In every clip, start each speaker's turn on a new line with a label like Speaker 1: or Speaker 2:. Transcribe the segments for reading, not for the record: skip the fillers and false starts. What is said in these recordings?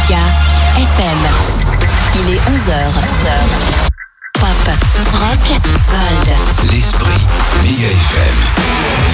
Speaker 1: Méga FM. Il est 11h. Pop, rock, gold.
Speaker 2: L'esprit Méga FM.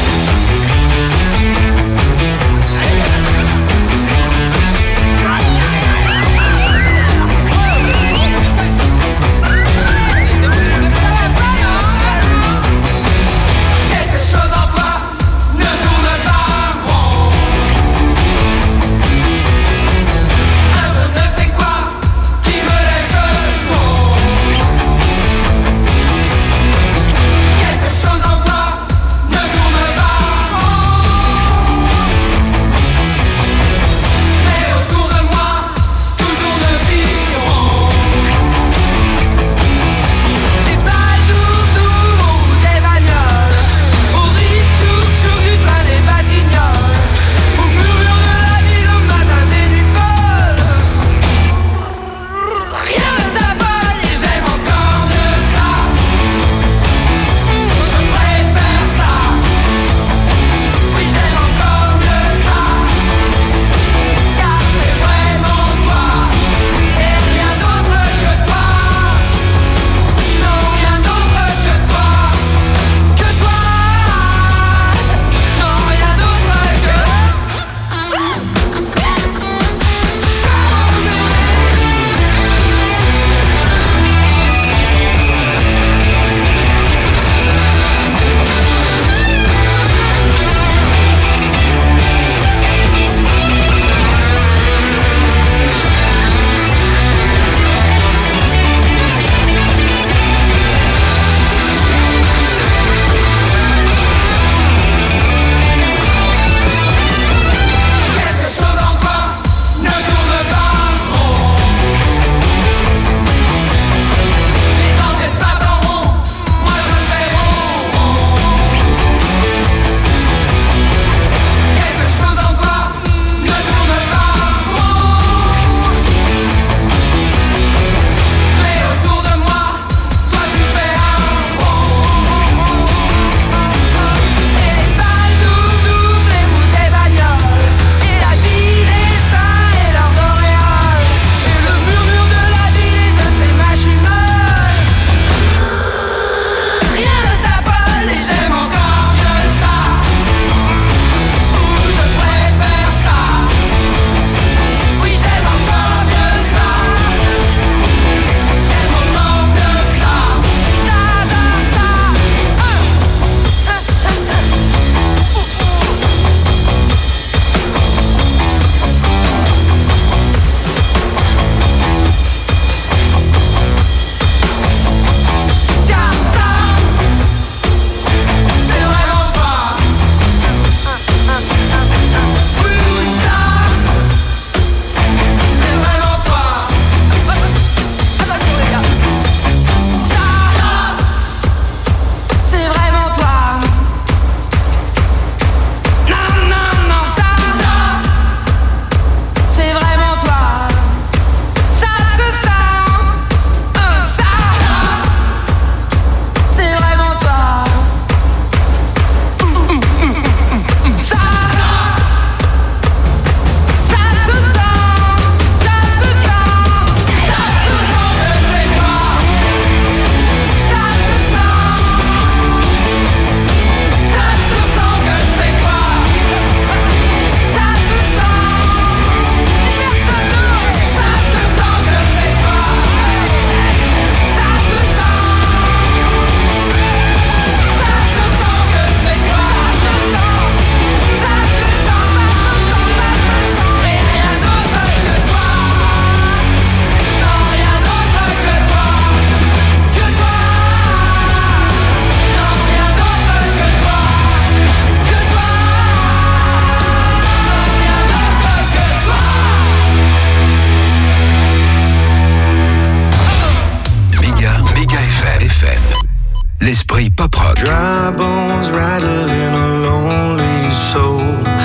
Speaker 2: L'esprit pop rock.
Speaker 3: Dry bones rattling a lonely soul.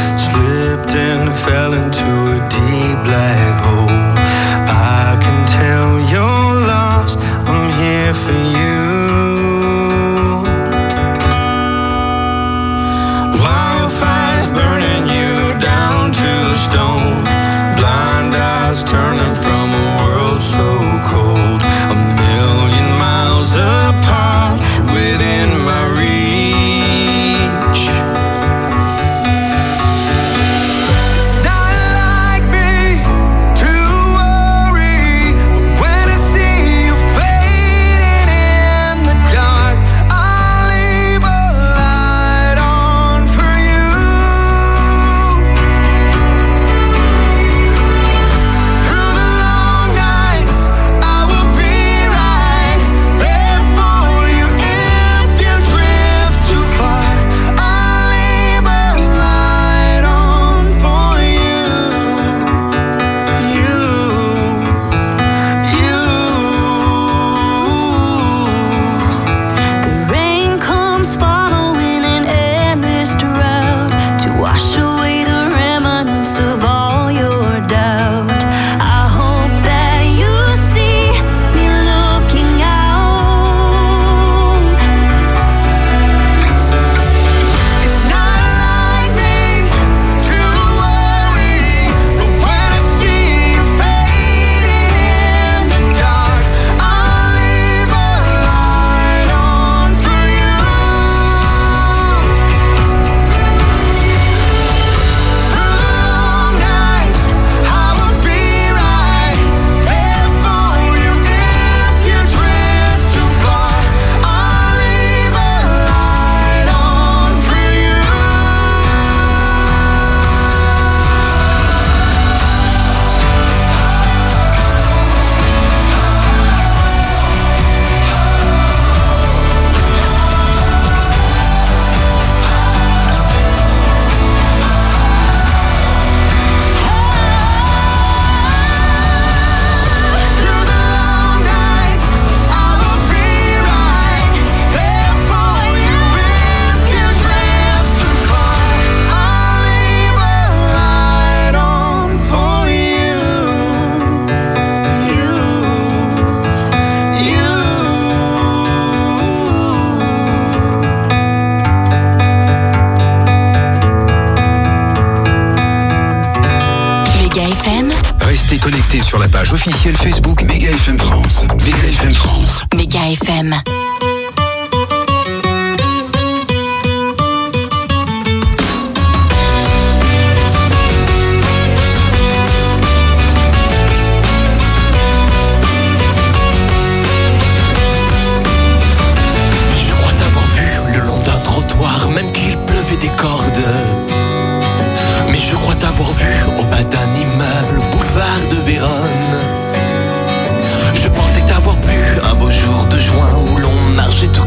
Speaker 3: Slipped and fell into a deep black hole. I can tell you're lost. I'm here for you. Wildfires burning you down to stone. Blind eyes turning
Speaker 2: Restez connectés sur la page officielle Facebook Méga FM France. Méga FM France.
Speaker 1: Méga FM.
Speaker 4: Même qu'il pleuvait des cordes. Mais je crois t'avoir vu au bas d'un immeuble, boulevard de Vérone. Je pensais t'avoir vu un beau jour de juin où l'on marchait tout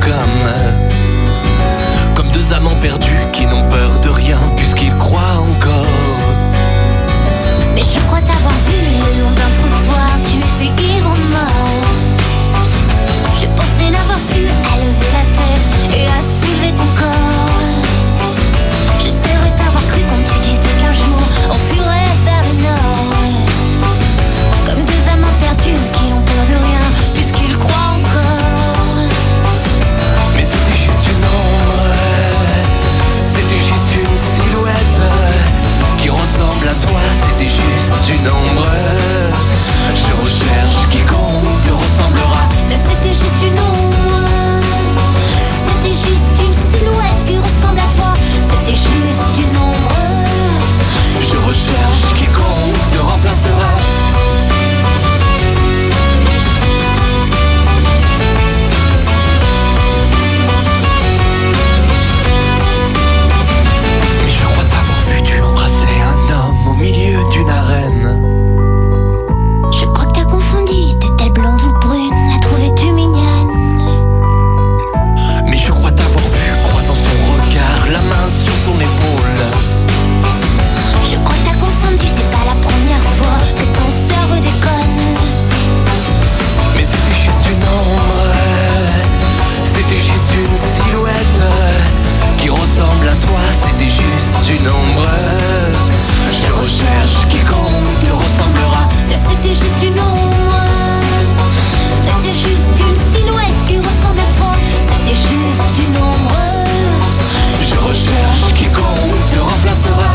Speaker 4: comme deux amants perdus qui n'ont peur de rien puisqu'ils croient encore.
Speaker 5: Mais je crois t'avoir vu le long d'un trottoir, tu étais ivre mort. Je pensais n'avoir plus à lever la tête et à soulever ton corps. J'espérais t'avoir cru quand tu disais qu'un jour on fuirait vers le nord. Comme deux amants perdus qui n'ont peur de rien puisqu'ils croient encore.
Speaker 4: Mais c'était juste une ombre, c'était juste une silhouette qui ressemble à toi, c'était juste une ombre. Je recherche quiconque te ressemblera.
Speaker 5: C'était juste une ombre, c'était juste une silhouette qui ressemble à toi. C'était juste une ombre.
Speaker 4: Je recherche quiconque te remplacera. Mais je crois t'avoir vu, tu embrassais un homme au milieu d'une arène.
Speaker 5: Je crois que t'as confondu, t'es-elle blonde ou brune, la trouvais-tu mignonne?
Speaker 4: Mais je crois t'avoir vu, croisant son regard, la main sur son épaule.
Speaker 5: Je crois que t'as confondu, c'est pas la première fois que ton cerveau déconne.
Speaker 4: Mais c'était juste une ombre, c'était juste une silhouette qui ressemble à toi, c'était juste une ombre. Je recherche quiconque te ressemblera.
Speaker 5: C'était juste une ombre, c'était juste une silhouette qui ressemble à toi. C'était juste une ombre.
Speaker 4: Je recherche quiconque te remplacera.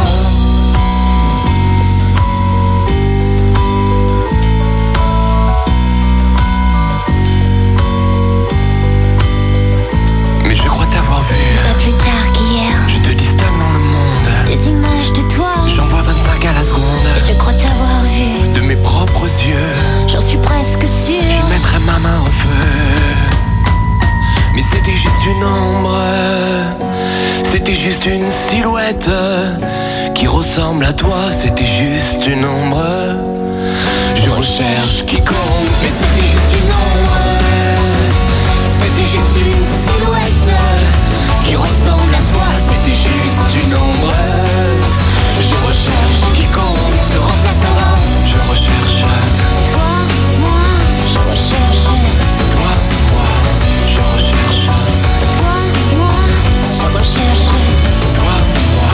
Speaker 4: Mais je crois t'avoir vu.
Speaker 5: Pas plus tard qu'hier,
Speaker 4: Je te distingue dans le monde.
Speaker 5: des images de toi.
Speaker 4: J'en vois 25 à la seconde.
Speaker 5: Je crois t'avoir vu,
Speaker 4: De mes propres yeux,
Speaker 5: j'en suis presque sûre.
Speaker 4: je mettrai ma main au feu. Mais c'était juste une ombre, c'était juste une silhouette qui ressemble à toi, c'était juste une ombre. Je recherche quiconque, mais c'était juste une ombre, c'était juste une silhouette qui ressemble à toi, c'était juste une ombre. Je recherche quiconque te remplacera. Je recherche
Speaker 5: Toi, moi, je recherche.
Speaker 4: toi, moi, je recherche
Speaker 5: Toi, moi, je recherche.
Speaker 4: toi, moi.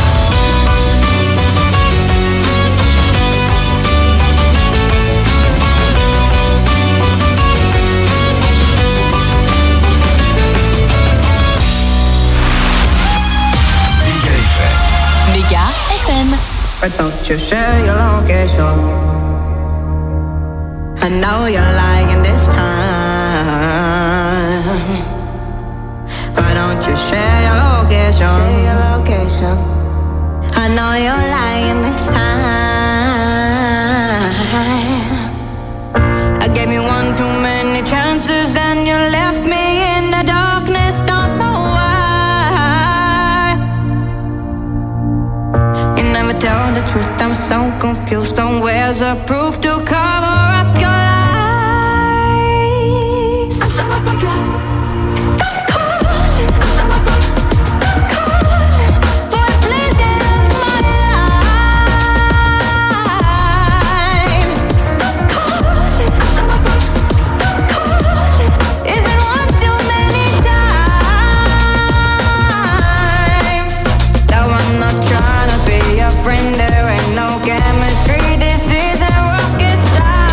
Speaker 2: Méga FM.
Speaker 1: Méga FM.
Speaker 6: Why don't you share your location? I know you're lying this time. Why don't you share your location? I know you're lying this time. I gave you one too many chances, then you left me in the darkness. Don't know why. You never tell the truth, I'm so confused on where's the proof to cover up your lies. Stop calling, boy, please get off my line. Stop calling, is it one too many times? No, I'm not trying to be your friend, there ain't no chemistry, this isn't rocket science.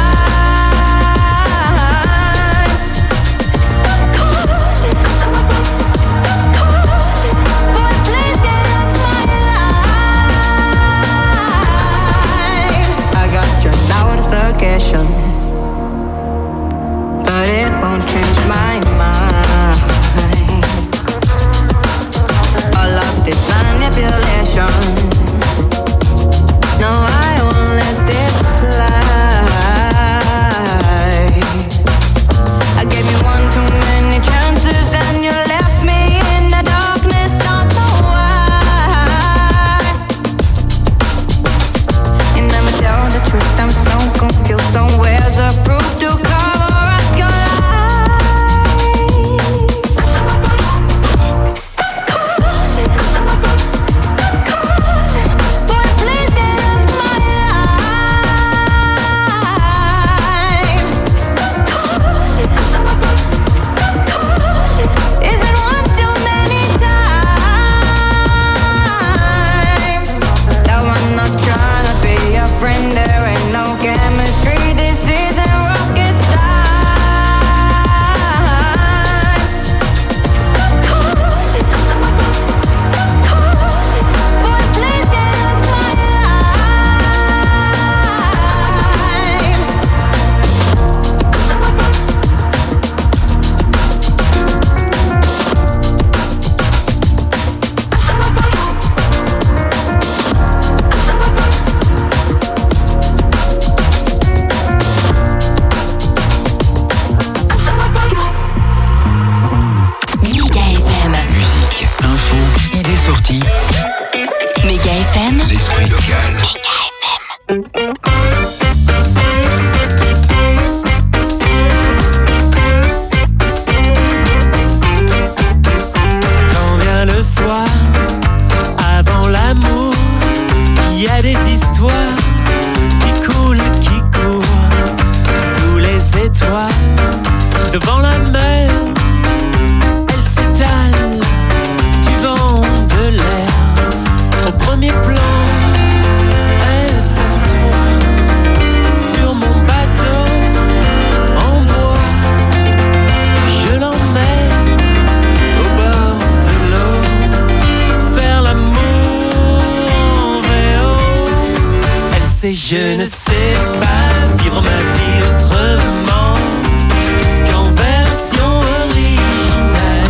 Speaker 7: je ne sais pas vivre ma vie autrement qu'en version originale.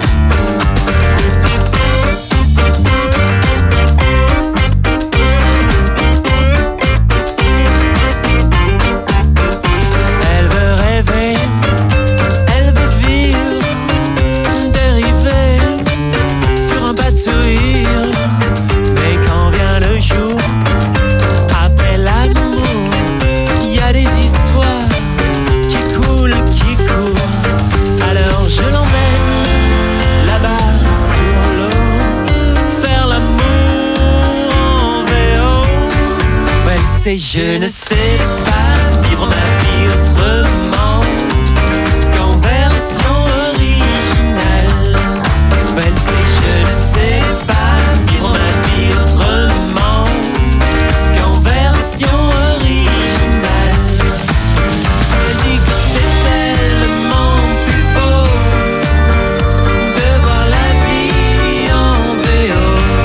Speaker 7: Elle veut rêver, elle veut vivre, dériver sur un pas de sourire. Mais quand vient le jour, après l'amour, il y a des histoires qui coulent, qui courent. Alors je l'emmène là-bas sur l'eau, faire l'amour en VO. Ouais, c'est je ne sais pas vivre ma vie autrement qu'en version originale. Ouais, c'est je ne sais pas vivre ma vie autrement qu'en version originale. Elle dit que c'est tellement plus beau de voir la vie en VO.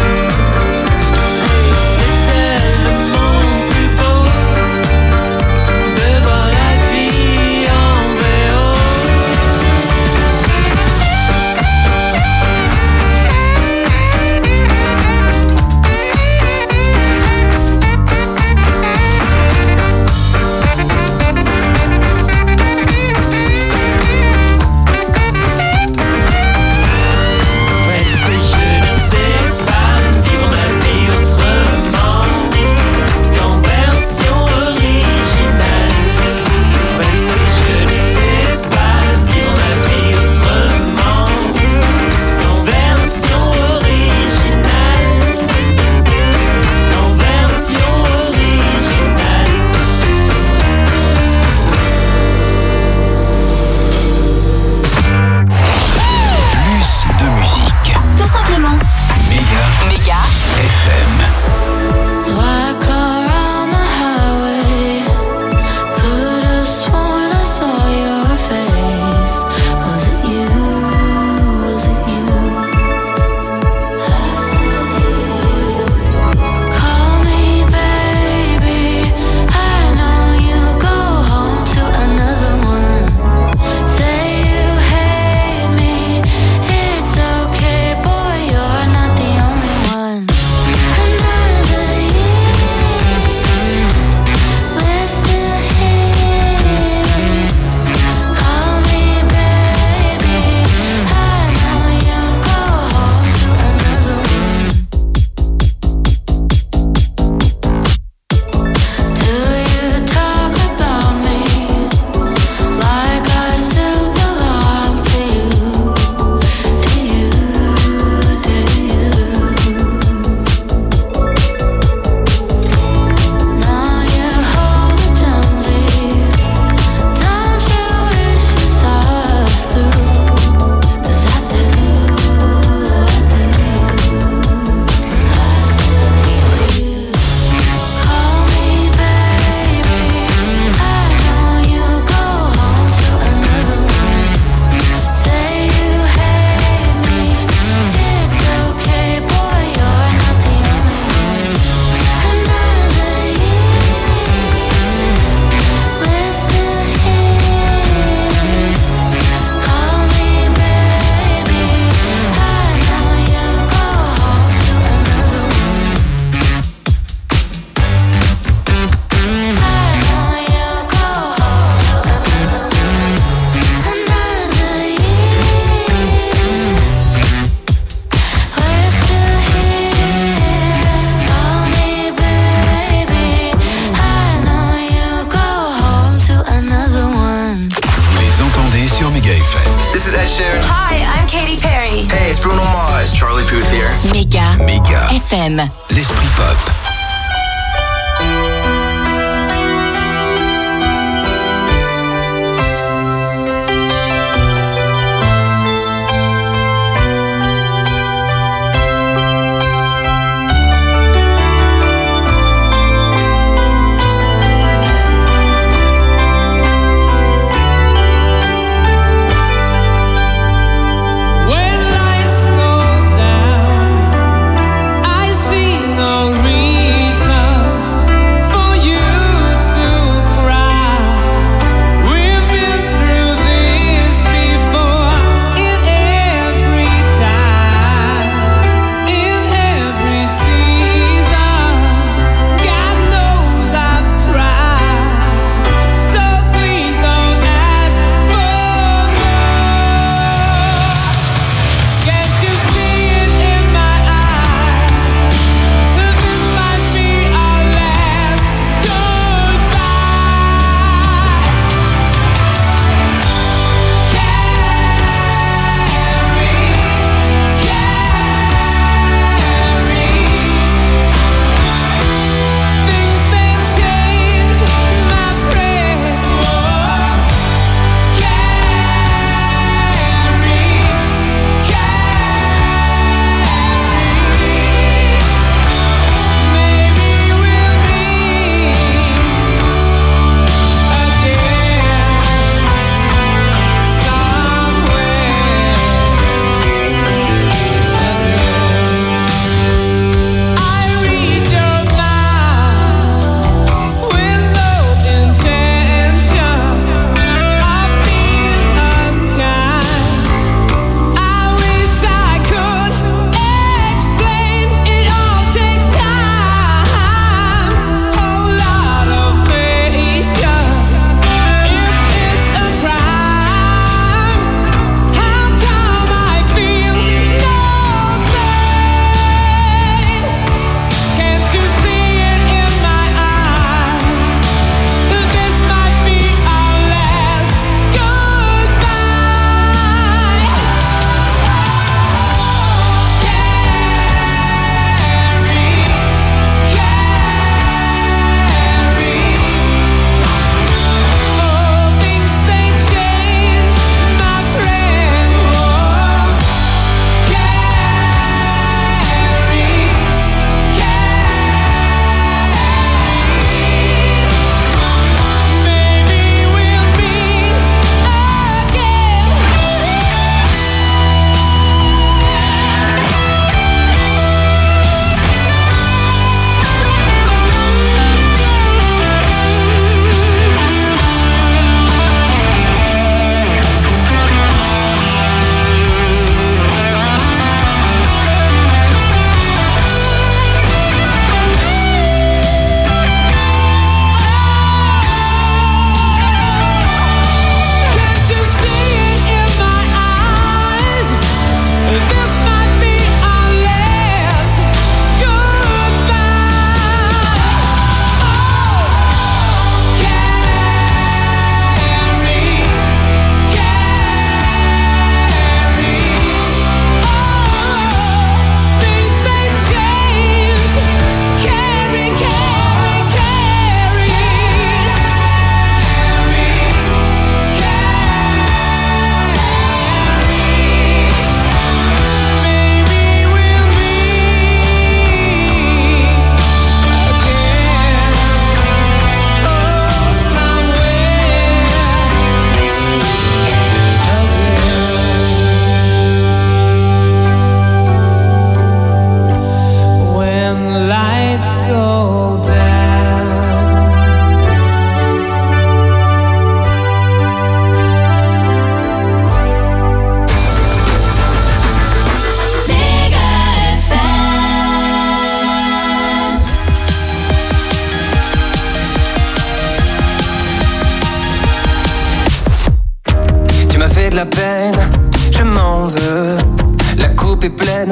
Speaker 7: C'est tellement plus beau de voir la vie en VO. Ouais, c'est je ne sais pas vivre ma vie autrement qu'en version originale. Ouais, c'est je ne sais pas vivre ma vie autrement qu'en version originale. Qu'en version originale.
Speaker 2: Plus de musique.
Speaker 1: Tout simplement.
Speaker 2: Méga FM.
Speaker 5: Black car on the highway. Could've sworn I saw your face. Was it you? Was it you? I still hear you. Call me baby. I know you go home to another one. Say you hate me. It's okay, boy. You're not the only one. Another year, we're still here. Call me baby. I know you go home to another one. Do you talk about me like I still belong to you? Do you? Now you hold it gently. Don't you wish you saw us through? 'Cause I do. I still hear you. Call me baby. I know you go home to another one. Say you hate me. It's okay, boy. You're not the only one. Another year, we're still here. Call me baby. I know you go home to another one. I know you go home to another one. Another year, we're still here. Call me baby. I know you go home to another one.
Speaker 2: Vous les entendez sur Méga FM.
Speaker 8: This is Ed Sheeran.
Speaker 6: Hi, I'm Katy Perry.
Speaker 8: Hey, it's Bruno Mars. Charlie Puth here.
Speaker 1: Méga FM.
Speaker 2: L'esprit pop.
Speaker 7: When lights go down, I see no reason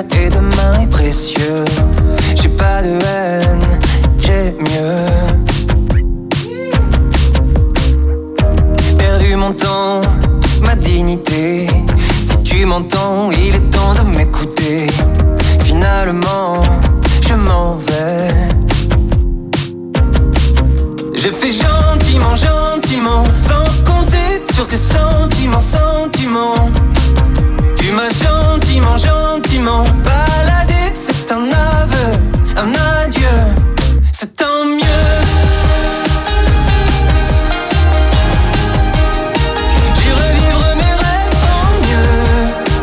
Speaker 9: peine et demain est précieux. J'ai pas de haine, j'ai mieux. Perdu mon temps, ma dignité. Si tu m'entends, il est temps de m'écouter. Finalement, je m'en vais. J'ai fait gentiment, gentiment, sans compter sur tes sentiments, sentiments. Tu m'as gentiment, gentiment baladé. C'est un aveu, un adieu. C'est tant mieux. J'irai vivre mes rêves en mieux.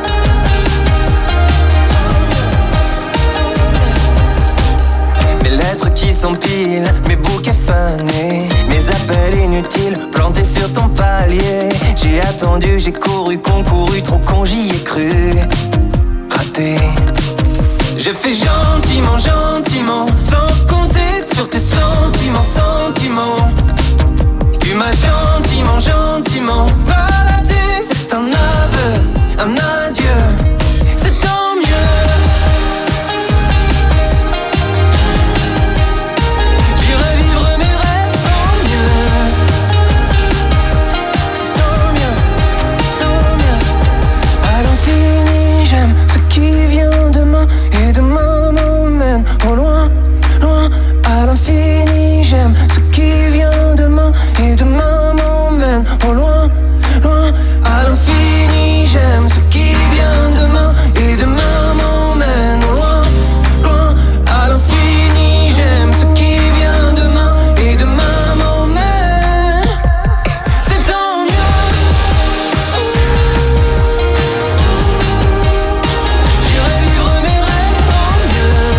Speaker 9: Mes lettres qui s'empilent, mes bouquets fanés, mes appels inutiles plantés sur ton palier. J'ai attendu, j'ai couru, concouru, trop con, j'y ai cru. Raté. J'ai fait gentiment, gentiment, sans compter sur tes sentiments, sentiments. Tu m'as gentiment, gentiment baladé. C'est un aveu, un adieu. C'est tant mieux. J'irai vivre mes rêves en mieux. Tant mieux, tant mieux. À l'infini, j'aime ce qui vient demain. Et demain m'emmène au loin, loin. À l'infini, j'aime ce qui vient demain. Et demain m'emmène au loin, loin. À l'infini, j'aime ce qui vient demain. Et demain m'emmène au loin, loin. À l'infini, j'aime ce qui vient demain. Et demain m'emmène. C'est tant mieux. J'irai vivre mes rêves en mieux.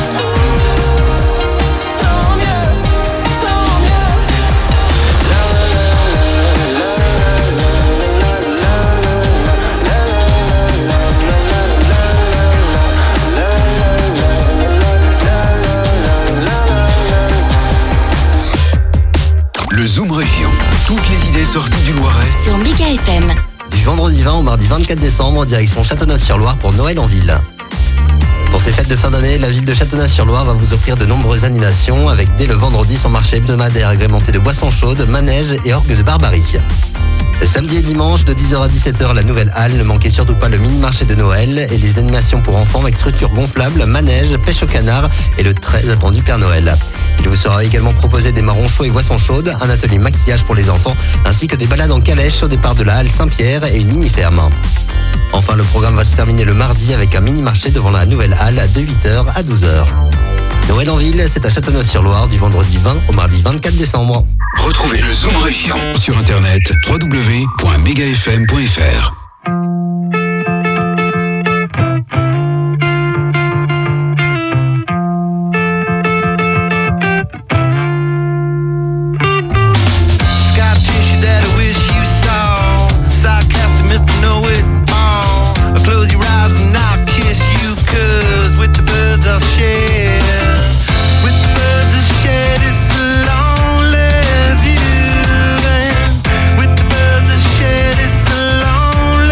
Speaker 9: Tant mieux, tant mieux.
Speaker 2: Le Zoom Région. Toutes les idées sorties du Loiret.
Speaker 1: Sur Méga FM.
Speaker 10: Du vendredi 20 au mardi 24 décembre, direction Châteauneuf-sur-Loire pour Noël en ville. Pour ces fêtes de fin d'année, la ville de Châteauneuf-sur-Loire va vous offrir de nombreuses animations avec dès le vendredi son marché hebdomadaire agrémenté de boissons chaudes, manèges et orgues de barbarie. Samedi et dimanche, de 10h à 17h, la nouvelle halle. Ne manquez surtout pas le mini-marché de Noël et les animations pour enfants avec structures gonflables, manèges, pêche au canard et le très attendu Père Noël. Il vous sera également proposé des marrons chauds et boissons chaudes, un atelier maquillage pour les enfants, ainsi que des balades en calèche au départ de la halle Saint-Pierre et une mini-ferme. Enfin, le programme va se terminer le mardi avec un mini-marché devant la nouvelle halle de 8h à 12h. Noël en ville, c'est à Châteauneuf-sur-Loire du vendredi 20 au mardi 24 décembre.
Speaker 2: Retrouvez le Zoom Région sur internet www.megafm.fr.
Speaker 3: With the birds that shed, it's a lonely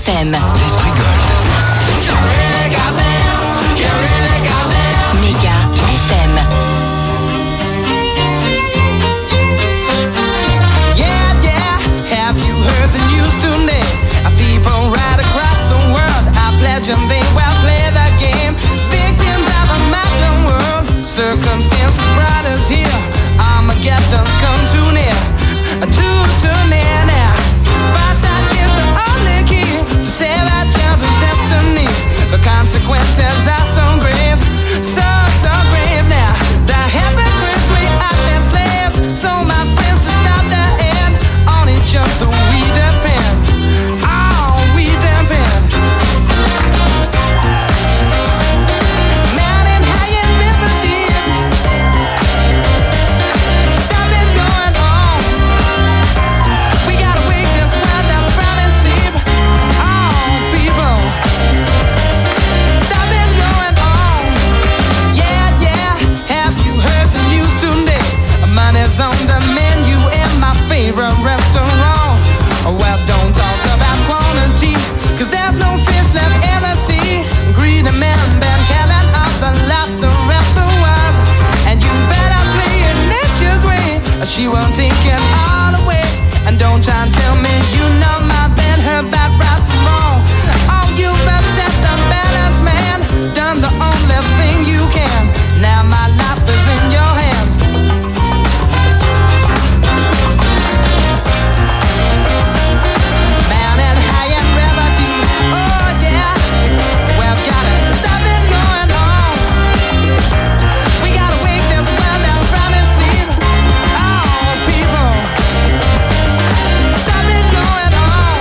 Speaker 1: FM.
Speaker 2: L'Esprit Gold.
Speaker 1: Méga FM.
Speaker 11: Yeah, yeah, have you heard the news today? People right across the world are pledging they will play the game. Victims of a modern world. Circumstances brought us here. Armageddon's come too near. Too near now. Foresight is the only key to save our children's destiny. The consequences are so grave, so grave now. The hypocrites we are their slaves. So my friends, to stop the end, on each other we depend. Oh, we depend. Mountain high and river deep. Stop it going on. We gotta wake this world up from its sleep. Oh, people. Stop it going on. Yeah, yeah. Have you heard the news today? Money's on the menu in my favorite restaurant. Well, don't talk about quantity, 'cause there's no fish left in the sea. Greedy men been killing off the laughter afterwards. And you better play it nature's way, or she won't take it all away. And don't try and tell me you know my been her bad right from wrong. Oh, you've upset the balance, man. Done the only thing you can. Now my life is in your hands. Mountain high and river deep. Oh yeah, we've gotta stop it going on. We gotta wake this world up from its sleep. Oh, people, stop it going on.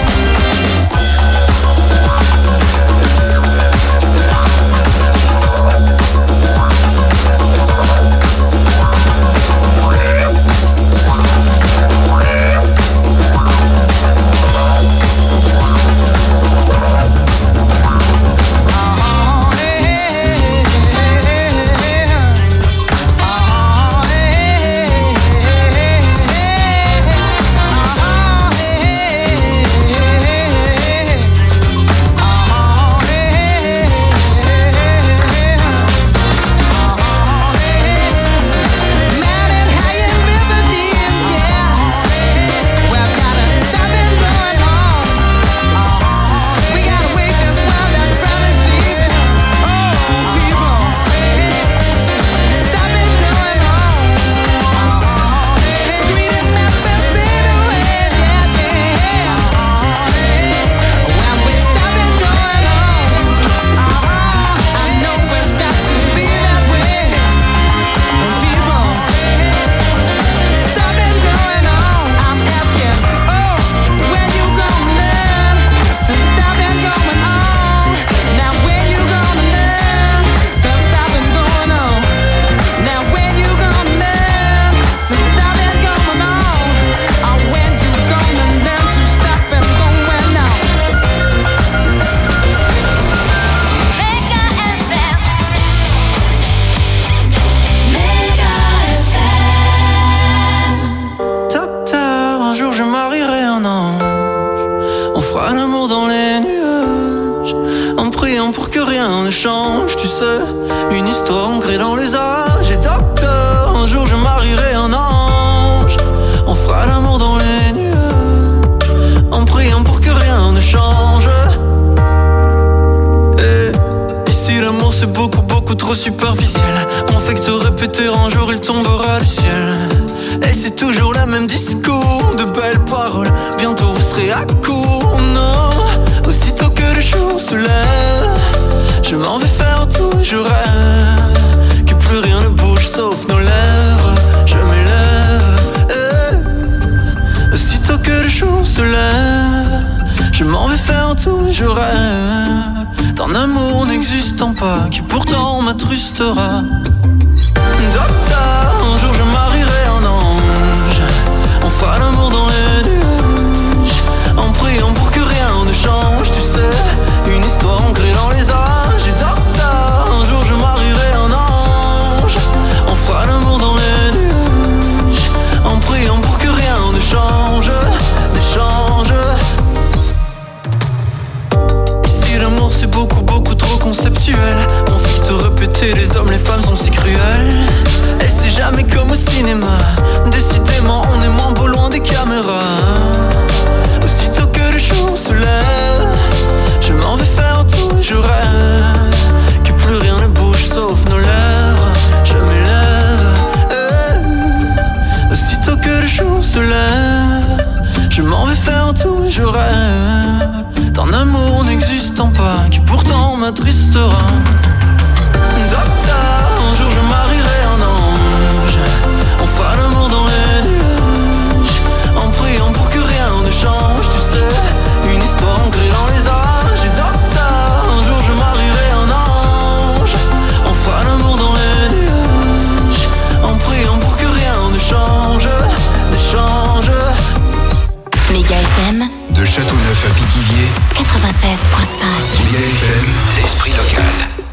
Speaker 12: rêve d'un amour n'existant pas, qui pourtant m'attristera. Docteur, un jour je marierai un ange, on fera l'amour dans les nuages, en priant pour que rien ne change, tu sais, une histoire ancrée dans les âges. Et docteur, un jour je marierai un ange, on fera l'amour dans les nuages, en priant pour que rien ne change, ne change.
Speaker 1: Méga FM,
Speaker 2: De Châteauneuf à Pithiviers,
Speaker 1: 96.5.
Speaker 2: Méga FM, l'esprit local.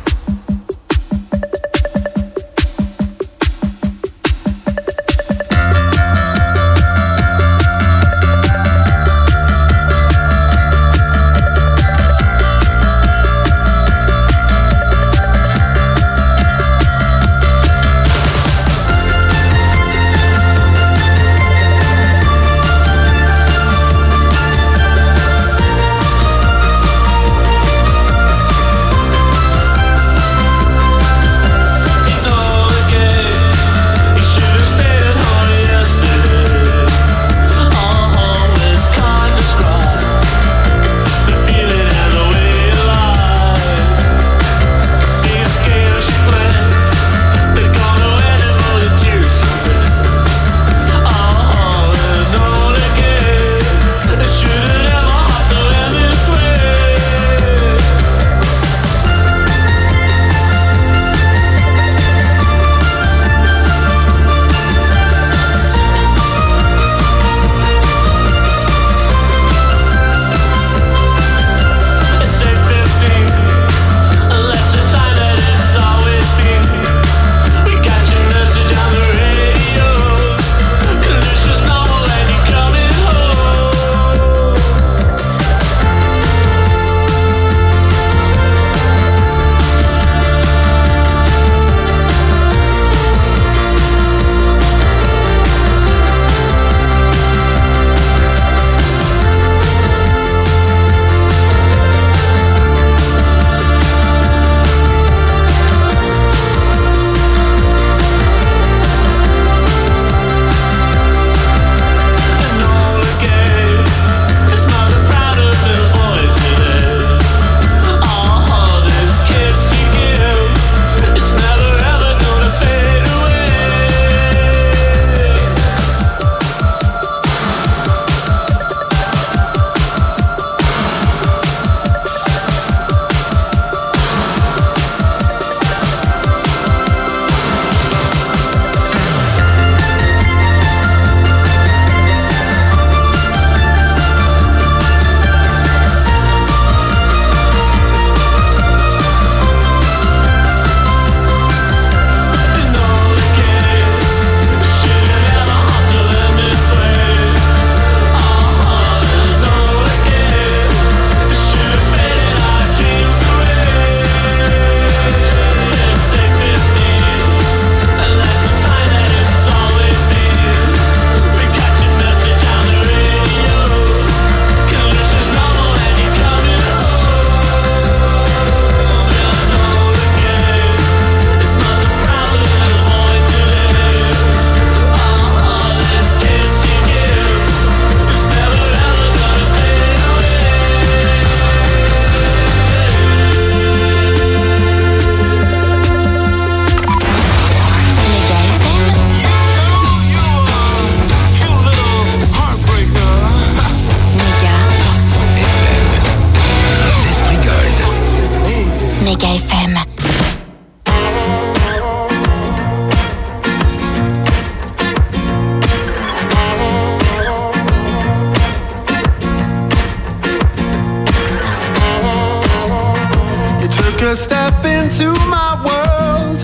Speaker 3: a step into my world,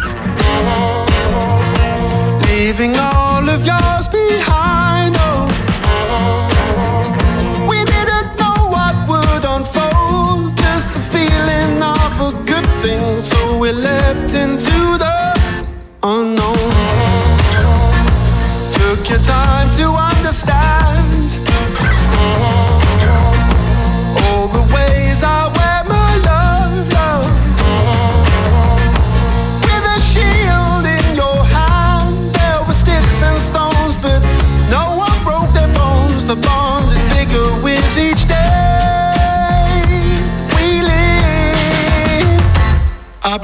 Speaker 3: leaving all of yours behind. Oh, we didn't know what would unfold, just the feeling of a good thing, so we leapt into the unknown. Took your time to understand all the ways I wear my love, love.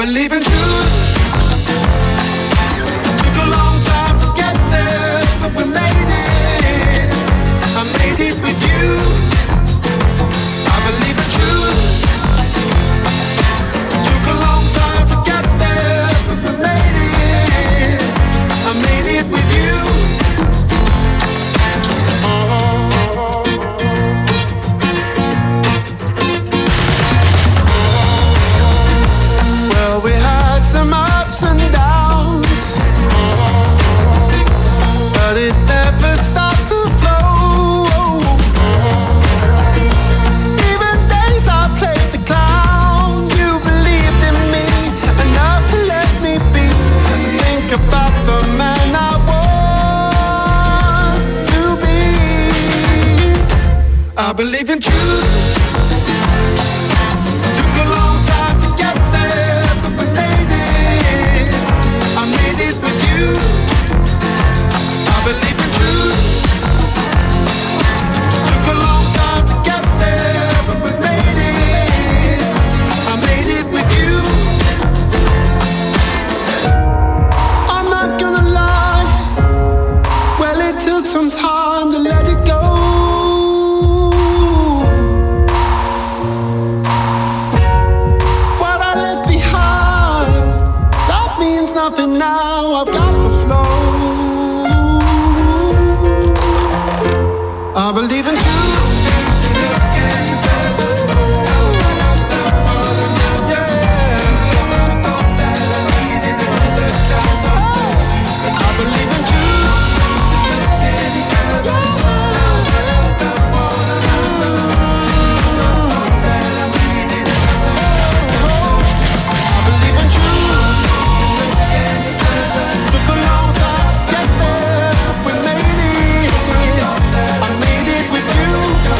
Speaker 3: believe in truth. Took a long time to get there, but we made it. I made it with you. I believe in truth. Took a long time to get there, but we made it. I made it with you. Well, we had some ups and downs, but it never stopped the flow. Even days I played the clown, you believed in me enough to let me be. Think about the man I want to be. I believe in truth. Took a long time to get there, but we made it. I made it with you. I believe in truth. Took a long time to get there, but we made it. I made it with you. I'm not gonna lie. Well, it took some time to let it go. What I left behind, that means nothing now. I've got the flow. I believe in truth. I believe in I believe in truth. Took a long time to get there, we made it. I made it with you.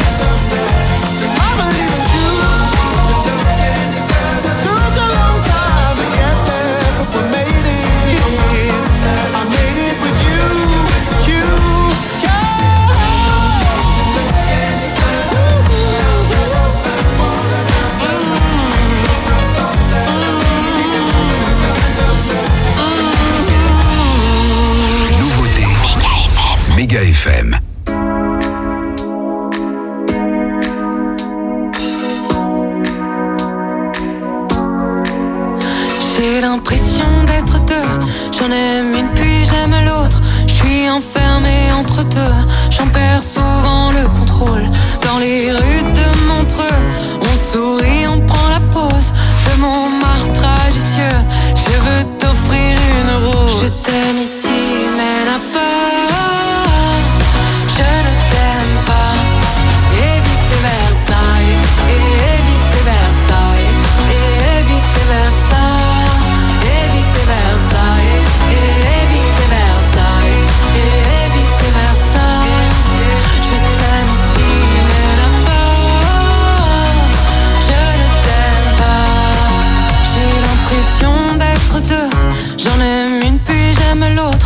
Speaker 3: I believe in truth. Took a long time to get there, but we made it. I made it with you. You,
Speaker 2: Nouveauté. Méga FM.
Speaker 6: J'ai l'impression d'être deux. J'en aime une puis j'aime l'autre. Je suis enfermée entre deux. J'en perds souvent le contrôle. Dans les rues de Montreux, on sourit, on prend la pause de mon martrage vicieux. Je veux t'offrir une rose. Je t'aime ici, mais là-bas, je ne t'aime pas. Et vice-versa, et vice-versa, et vice-versa, et vice-versa, et vice-versa, et vice-versa. Je t'aime ici, mais là-bas, je ne t'aime pas. J'ai l'impression d'être deux. J'en aime une puis j'aime l'autre.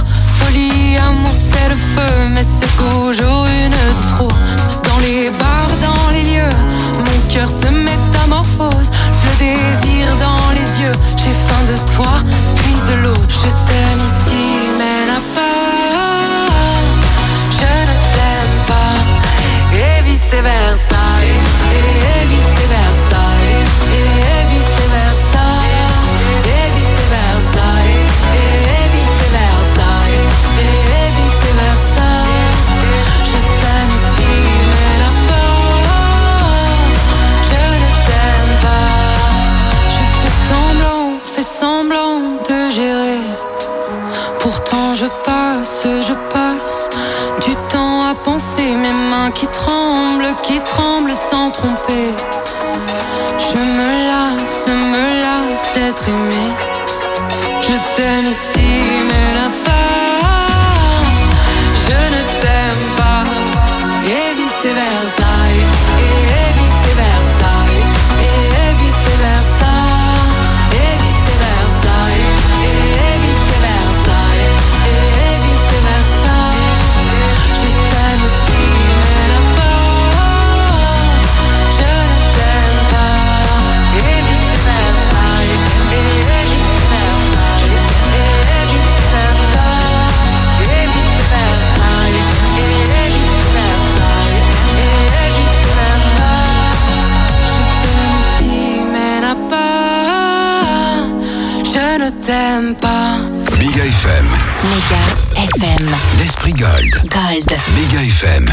Speaker 6: t'aime pas.
Speaker 2: Méga FM.
Speaker 1: Méga FM.
Speaker 2: L'esprit Gold.
Speaker 1: Gold.
Speaker 2: Méga FM.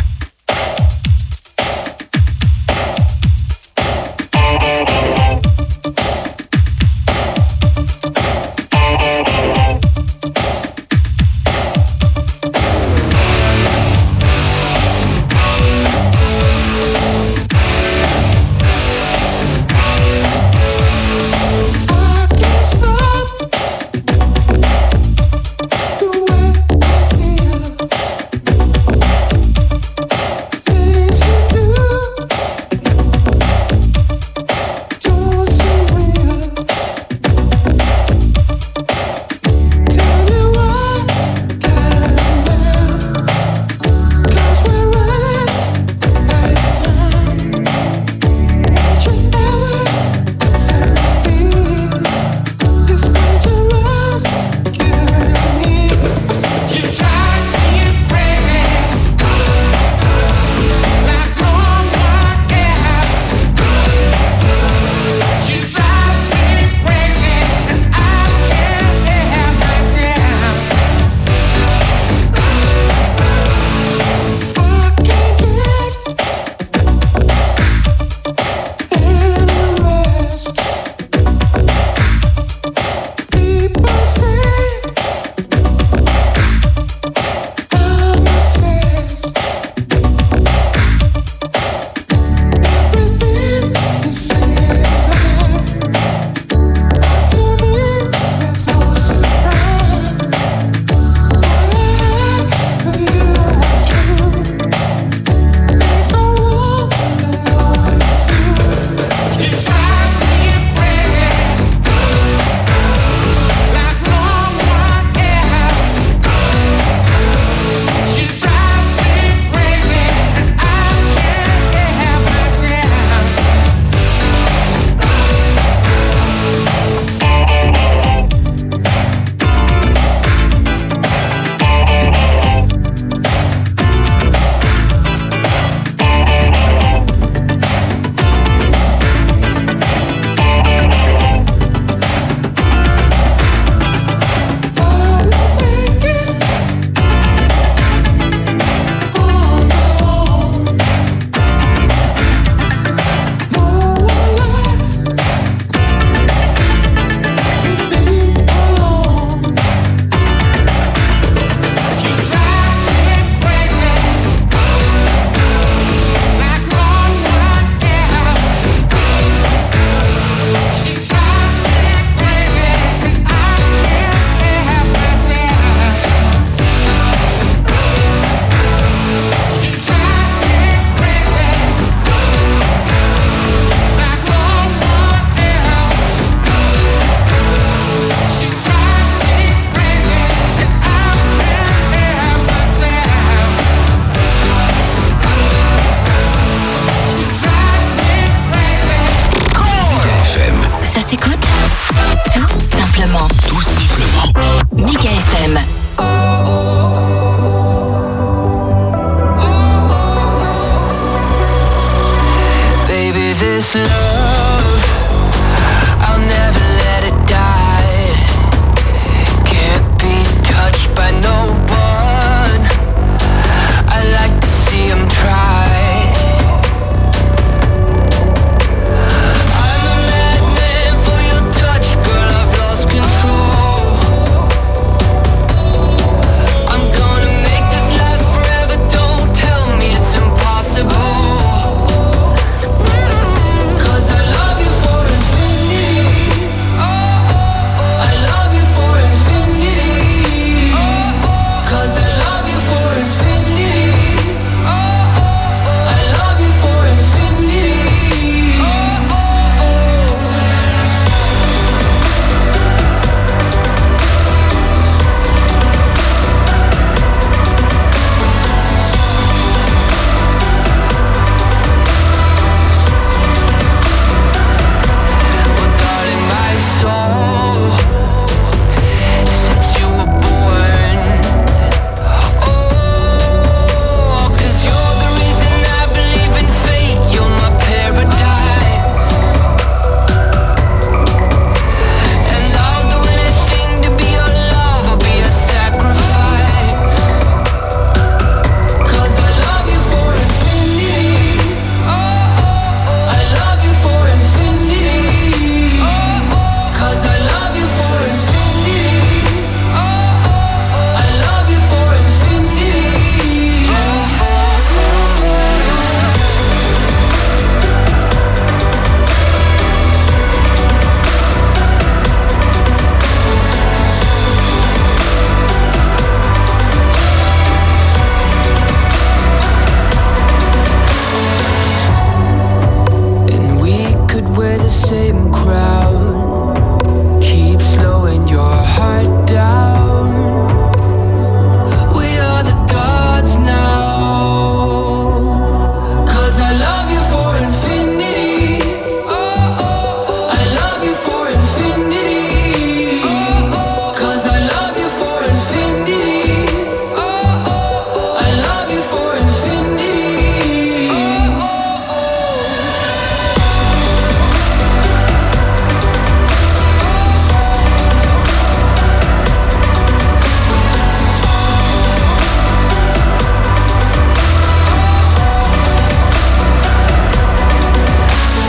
Speaker 12: This love